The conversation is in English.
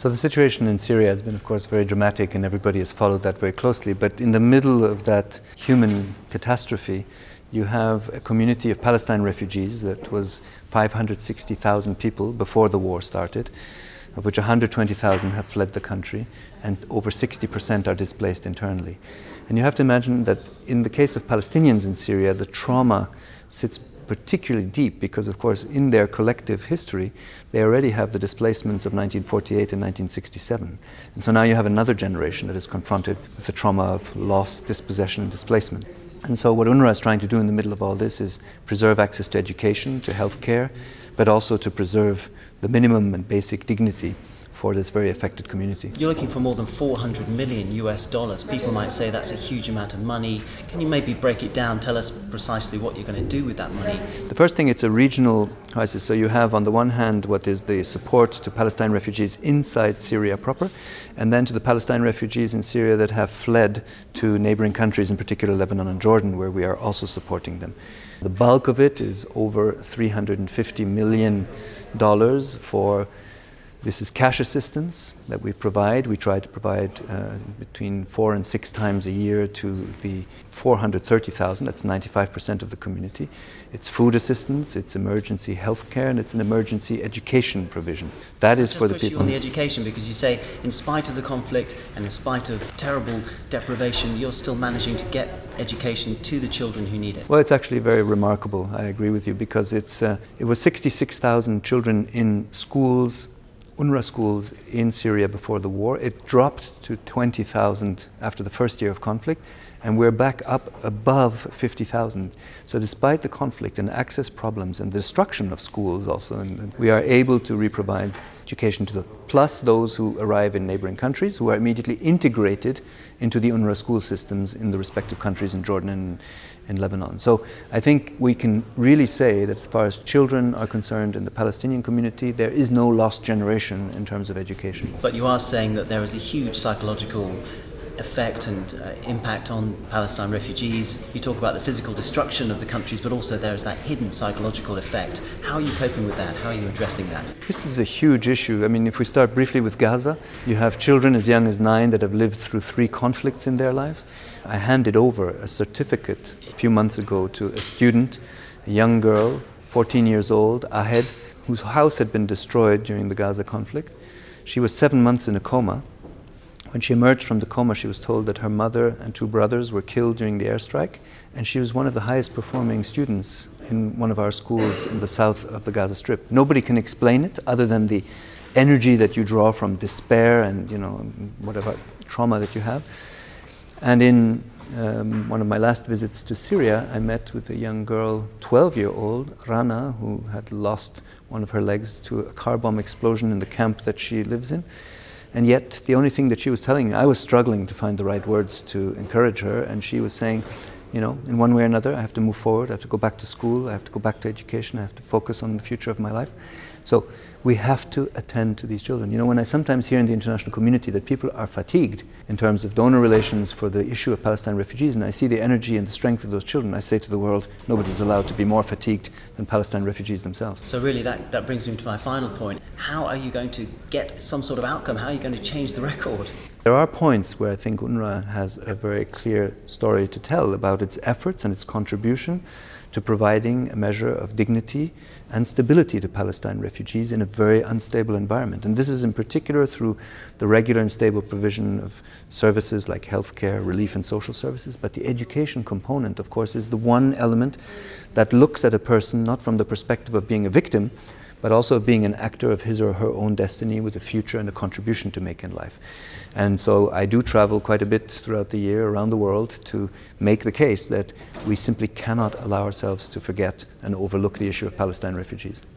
So the situation in Syria has been, of course, very dramatic, and everybody has followed that very closely. But in the middle of that human catastrophe, you have a community of Palestine refugees that was 560,000 people before the war started, of which 120,000 have fled the country, and over 60% are displaced internally. And you have to imagine that in the case of Palestinians in Syria, the trauma sits particularly deep because, of course, in their collective history, they already have the displacements of 1948 and 1967. And so now you have another generation that is confronted with the trauma of loss, dispossession, and displacement. And so what UNRWA is trying to do in the middle of all this is preserve access to education, to health care, but also to preserve the minimum and basic dignity for this very affected community. You're looking for more than $400 million US. People might say that's a huge amount of money. Can you maybe break it down, tell us precisely what you're going to do with that money? The first thing, it's a regional crisis. So you have on the one hand what is the support to Palestine refugees inside Syria proper, and then to the Palestine refugees in Syria that have fled to neighboring countries, in particular Lebanon and Jordan, where we are also supporting them. The bulk of it is over $350 million for this is cash assistance that we provide. We try to provide between 4 and 6 times a year to the 430,000, that's 95% of the community. It's food assistance, it's emergency health care, and it's an emergency education provision. That is for the people. You on the education, because you say in spite of the conflict and in spite of terrible deprivation, you're still managing to get education to the children who need it. Well, it's actually very remarkable, I agree with you, because it was 66,000 children in schools, UNRWA schools in Syria before the war. It dropped to 20,000 after the first year of conflict, and we're back up above 50,000. So despite the conflict and access problems and the destruction of schools also, and we are able to reprovide education to them, plus those who arrive in neighboring countries who are immediately integrated into the UNRWA school systems in the respective countries in Jordan and in Lebanon. So I think we can really say that as far as children are concerned in the Palestinian community, there is no lost generation in terms of education. But you are saying that there is a huge psychological effect and impact on Palestine refugees. You talk about the physical destruction of the countries, but also there is that hidden psychological effect. How are you coping with that? How are you addressing that? This is a huge issue. I mean, if we start briefly with Gaza, you have children as young as 9 that have lived through 3 conflicts in their life. I handed over a certificate a few months ago to a student, a young girl, 14 years old, Ahed, whose house had been destroyed during the Gaza conflict. She was 7 months in a coma. When she emerged from the coma, she was told that her mother and 2 brothers were killed during the airstrike, and she was one of the highest performing students in one of our schools in the south of the Gaza Strip. Nobody can explain it other than the energy that you draw from despair and, whatever trauma that you have. And in one of my last visits to Syria, I met with a young girl, 12-year-old, Rana, who had lost one of her legs to a car bomb explosion in the camp that she lives in. And yet, the only thing that she was telling me, I was struggling to find the right words to encourage her, and she was saying, in one way or another, I have to move forward, I have to go back to school, I have to go back to education, I have to focus on the future of my life. So we have to attend to these children. When I sometimes hear in the international community that people are fatigued in terms of donor relations for the issue of Palestine refugees, and I see the energy and the strength of those children, I say to the world, nobody's allowed to be more fatigued than Palestine refugees themselves. So really that brings me to my final point. How are you going to get some sort of outcome? How are you going to change the record? There are points where I think UNRWA has a very clear story to tell about its efforts and its contribution to providing a measure of dignity and stability to Palestine refugees in a very unstable environment. And this is in particular through the regular and stable provision of services like healthcare, relief and social services. But the education component, of course, is the one element that looks at a person not from the perspective of being a victim, but also of being an actor of his or her own destiny with a future and a contribution to make in life. And so I do travel quite a bit throughout the year around the world to make the case that we simply cannot allow ourselves to forget and overlook the issue of Palestine refugees.